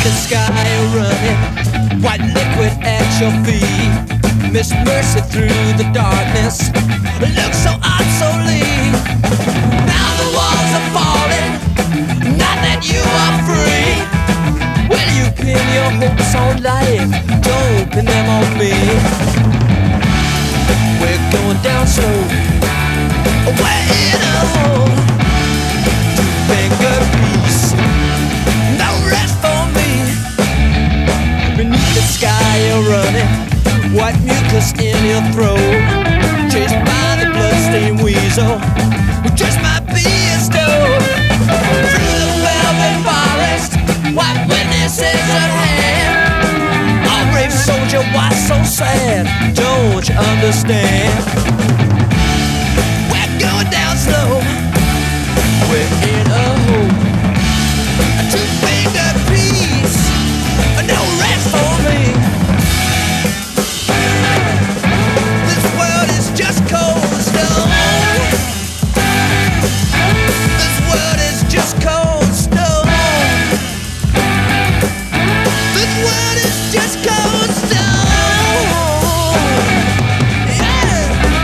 the sky running, white liquid at your feet. Miss Mercy through the darkness looks so obsolete. Now the walls are falling, not that you are free. Will you pin your hopes on life? Don't pin them on me. We're going down slow, we're in a hole. Two-finger peace, no rest for me. Beneath the sky you're running, white mucus in your throat, chased by the bloodstained weasel, who just might be a stone. Through the velvet forest, white witnesses at hand. Oh, brave soldier, why so sad? Don't you understand? We're going down slow, we're in a hole. A two-finger peace, no rest for me. This world is just cold stone. This world is just cold stone. This world is just cold stone. Yeah.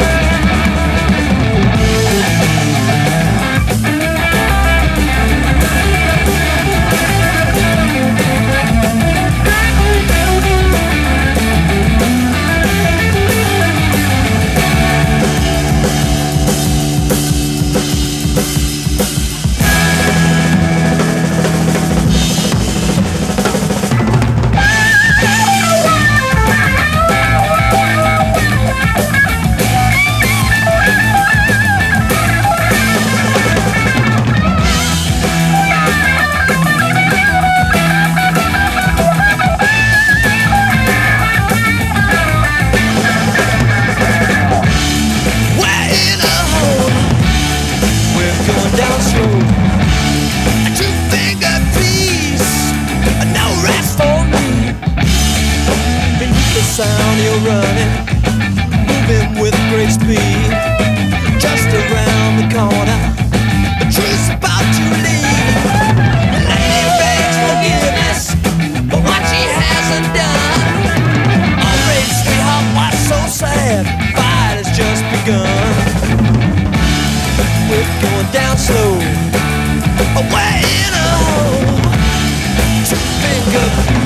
Sound you're running, moving with great speed. Just around the corner, the truth's about to leave. The lady begs forgiveness for what she hasn't done. Oh, brave sweetheart, why so sad? Fight has just begun. We're going down slow, away in a hole. Two-finger